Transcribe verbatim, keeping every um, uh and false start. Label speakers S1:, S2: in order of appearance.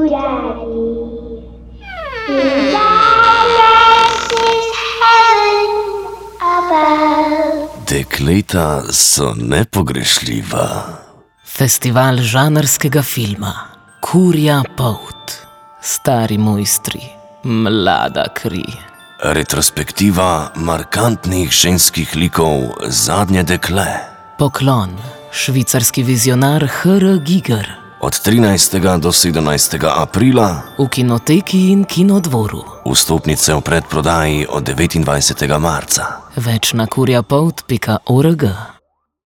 S1: Daddy. Regardless is heaven above.
S2: Dekleta so nepogrešljiva.
S3: Festival žanrskega filma Kurja polt. Stari mojstri, mlada kri.
S2: Retrospektiva markantnih ženskih likov Zadnje dekle.
S3: Poklon, švicarski vizionar H R. Giger.
S2: Od trinajstega do sedemnajstega aprila
S3: V kinoteki in kinodvoru.
S2: vstopnice v predprodaji od devetindvajsetega marca.
S3: Več na kurjapolt pika org.